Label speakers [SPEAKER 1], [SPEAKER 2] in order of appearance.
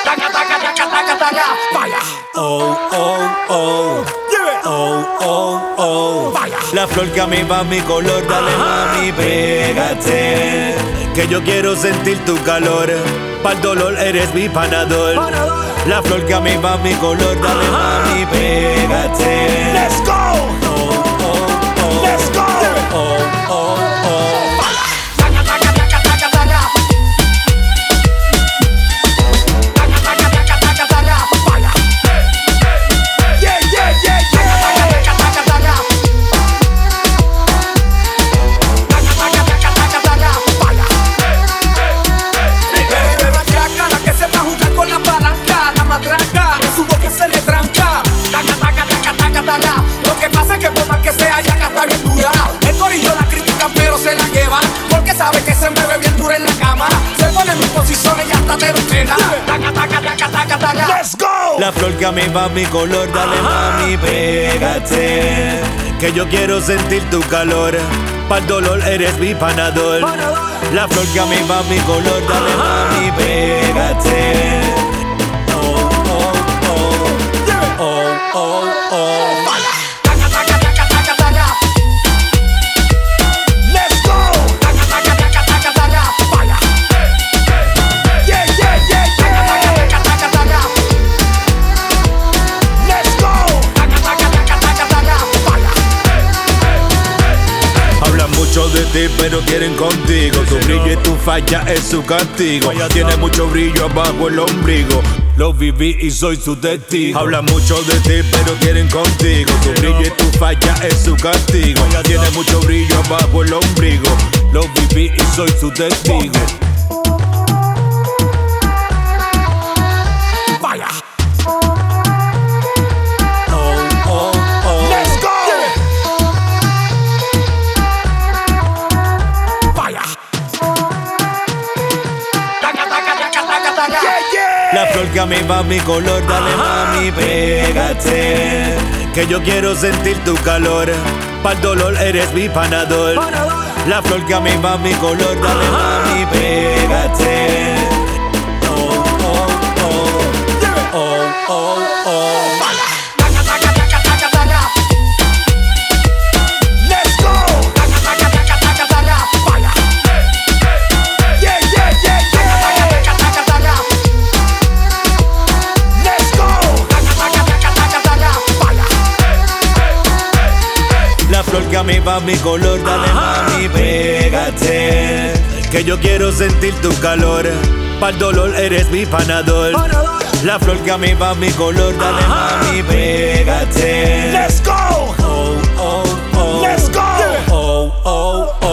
[SPEAKER 1] Vaya.
[SPEAKER 2] Oh, oh, oh. Oh, oh, oh.
[SPEAKER 1] Vaya.
[SPEAKER 2] La flor que a mí va mi color, dale mami, pégate. Que yo quiero sentir tu calor. Pa'l dolor eres mi panador. La flor que a mí va mi color, dale mami, pégate.
[SPEAKER 1] Let's go.
[SPEAKER 2] Oh, oh, oh.
[SPEAKER 1] Let's go.
[SPEAKER 2] Oh, oh, oh.
[SPEAKER 1] Lo que pasa es que por más que sea ya está bien dura. El corillo la critican pero se la lleva, porque sabe que se mueve bien dura en la cama. Se pone en mis posiciones y hasta te ordena. Let's go.
[SPEAKER 2] La flor que a mí va mi color, dale mami, pégate. Que yo quiero sentir tu calor. Pa'l dolor eres mi panador. La flor que a mí va mi color, dale mami, pégate. Oh, oh, oh. Oh, oh, oh.
[SPEAKER 1] Let's go. Yeah, yeah, yeah, yeah. Let's go.
[SPEAKER 2] Hablan mucho de ti pero quieren contigo. Tu brillo y tu falla es su castigo. Tiene mucho brillo abajo el ombligo. Lo viví y soy su testigo. Hablan mucho de ti pero quieren contigo. Tu brillo y tu falla es su castigo. Tiene mucho brillo abajo el ombligo. Lo viví y soy su testigo.
[SPEAKER 1] Vaya.
[SPEAKER 2] Oh, oh, oh.
[SPEAKER 1] Let's go. Vaya. Yeah, yeah.
[SPEAKER 2] La flor que a mí va mi color, dale mami, pégate. Que yo quiero sentir tu calor. Pa'l dolor eres mi panador. La flor que a mí va mi color, dale mami, pégate. Oh, oh, oh. Oh, oh, oh.
[SPEAKER 1] Let's go. Vaya. Yeah, yeah, yeah, yeah. Let's go. Vaya.
[SPEAKER 2] La flor que a mí va mi color, dale mami, pégate. Que yo quiero sentir tu calor. Pa'l dolor eres mi panador. La flor que a mí va mi color, dale mami, pégate.
[SPEAKER 1] Let's go.
[SPEAKER 2] Oh, oh, oh.
[SPEAKER 1] Let's go.
[SPEAKER 2] Oh, oh, oh.